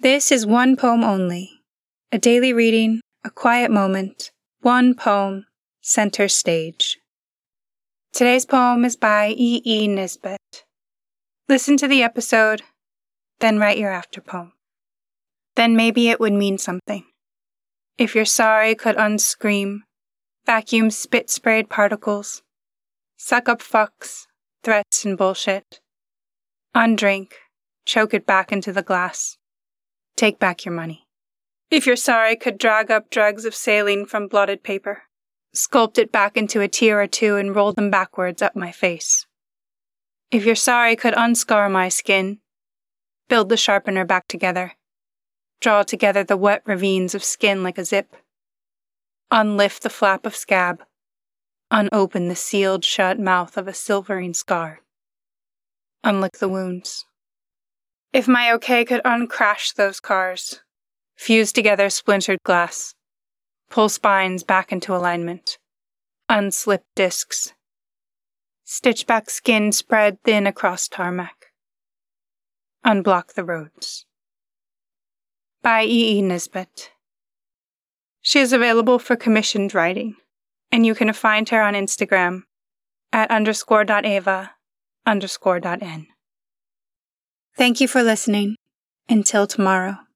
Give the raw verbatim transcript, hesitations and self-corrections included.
This is one poem only. A daily reading, a quiet moment, one poem, center stage. Today's poem is by E. E. Nisbet. Listen to the episode, then write your after poem. Then maybe it would mean something. If your sorry could unscream, vacuum spit-sprayed particles, suck up fucks, threats and bullshit, undrink, choke it back into the glass, take back your money. If your sorry could drag up dregs of saline from blotted paper, sculpt it back into a tear or two and roll them backwards up my face. If your sorry could unscar my skin, build the sharpener back together, draw together the wet ravines of skin like a zip, unlift the flap of scab, unopen the sealed shut mouth of a silvering scar, unlick the wounds. If my okay could uncrash those cars, fuse together splintered glass, pull spines back into alignment, unslip discs, stitch back skin spread thin across tarmac, unblock the roads. By E. E. Nisbet. She is available for commissioned writing, and you can find her on Instagram at underscore dot ava underscore dot n. Thank you for listening. Until tomorrow.